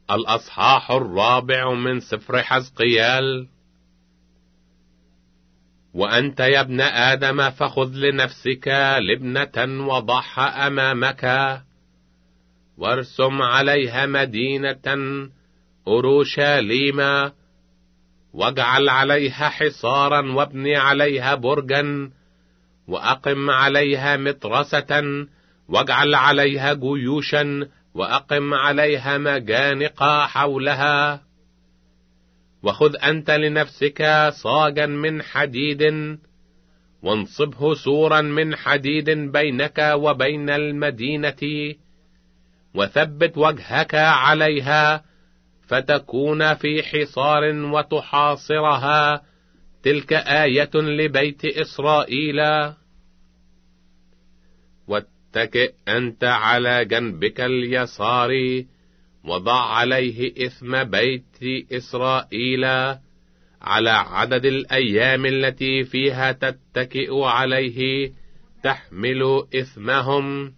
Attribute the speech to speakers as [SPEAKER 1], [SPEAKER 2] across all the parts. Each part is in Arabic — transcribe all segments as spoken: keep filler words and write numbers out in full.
[SPEAKER 1] الأصحاح الرابع من سفر حزقيال. وأنت يا ابن آدم فخذ لنفسك لبنة وضعها أمامك، وارسم عليها مدينة أورشليم، واجعل عليها حصارا وابني عليها برجا، وأقم عليها مترسة، واجعل عليها جيوشا، وأقم عليها مجانق حولها. وخذ أنت لنفسك صاجا من حديد، وانصبه سورا من حديد بينك وبين المدينة، وثبت وجهك عليها، فتكون في حصار وتحاصرها. تلك آية لبيت إسرائيل. واتكئ أنت على جنبك اليسار، وضع عليه إثم بيت إسرائيل على عدد الأيام التي فيها تتكئ عليه، تحمل إثمهم.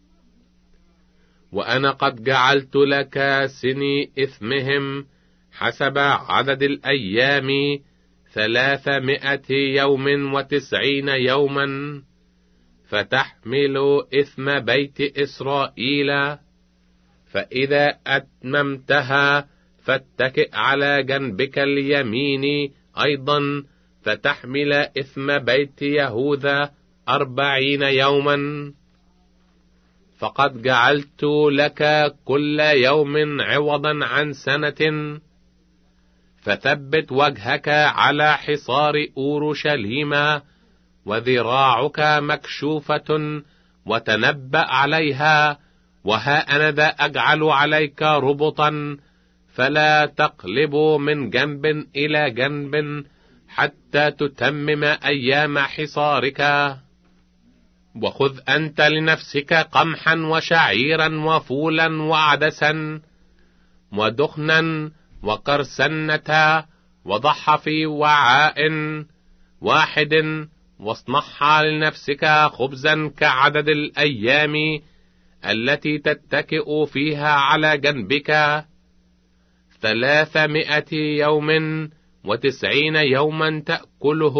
[SPEAKER 1] وأنا قد جعلت لك سني إثمهم حسب عدد الأيام ثلاثمائة يوم وتسعين يوما، فتحمل إثم بيت إسرائيل. فإذا أتممتها فاتكئ على جنبك اليمين أيضا، فتحمل إثم بيت يهوذا أربعين يوما. فقد جعلت لك كل يوم عوضا عن سنة. فثبت وجهك على حصار أورشليم، وذراعك مكشوفة، وتنبأ عليها. وها أنا ذا أجعل عليك ربطا، فلا تقلب من جنب إلى جنب حتى تتمم أيام حصارك. وخذ أنت لنفسك قمحا وشعيرا وفولا وعدسا ودخنا وقرسنة، وضعها في وعاء واحد، واصنعها لنفسك خبزا كعدد الأيام التي تتكئ فيها على جنبك، ثلاثمائة يوم وتسعين يوما تأكله.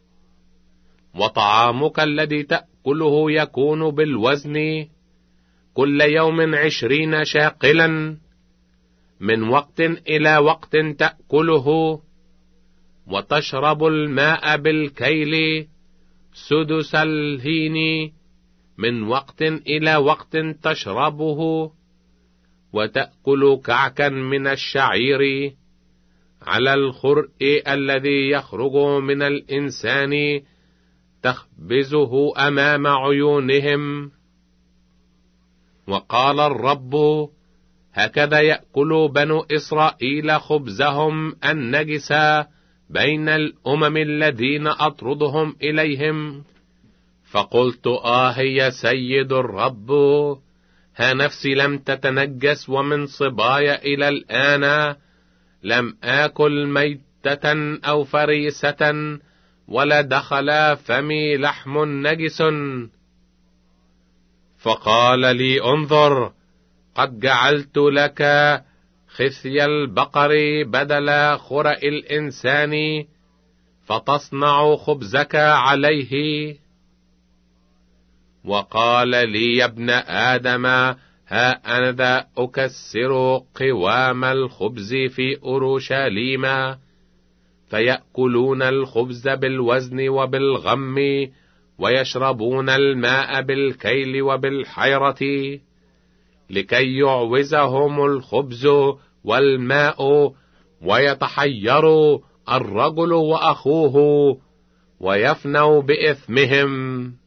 [SPEAKER 1] وطعامك الذي تأكله يكون بالوزن، كل يوم عشرين شاقلا، من وقت إلى وقت تأكله. وتشرب الماء بالكيل سدس الهين، من وقت إلى وقت تشربه. وتأكل كعكا من الشعير على الخرء الذي يخرج من الإنسان، تخبزه أمام عيونهم. وقال الرب: هكذا يأكل بنو إسرائيل خبزهم النجس بين الأمم الذين أطردهم إليهم. فقلت: آه يا سيد الرب، ها نفسي لم تتنجس، ومن صبايا إلى الآن لم آكل ميتة أو فريسة، ولا دخل فمي لحم نجس. فقال لي: انظر، قد جعلت لك خثي البقر بدل خرأ الإنسان، فتصنع خبزك عليه. وقال لي: يا ابن آدم، ها أنا ذا أكسر قوام الخبز في أورشليم، فيأكلون الخبز بالوزن وبالغم، ويشربون الماء بالكيل وبالحيرة، لكي يعوزهم الخبز والماء، ويتحيروا الرجل وأخوه، ويفنوا بإثمهم.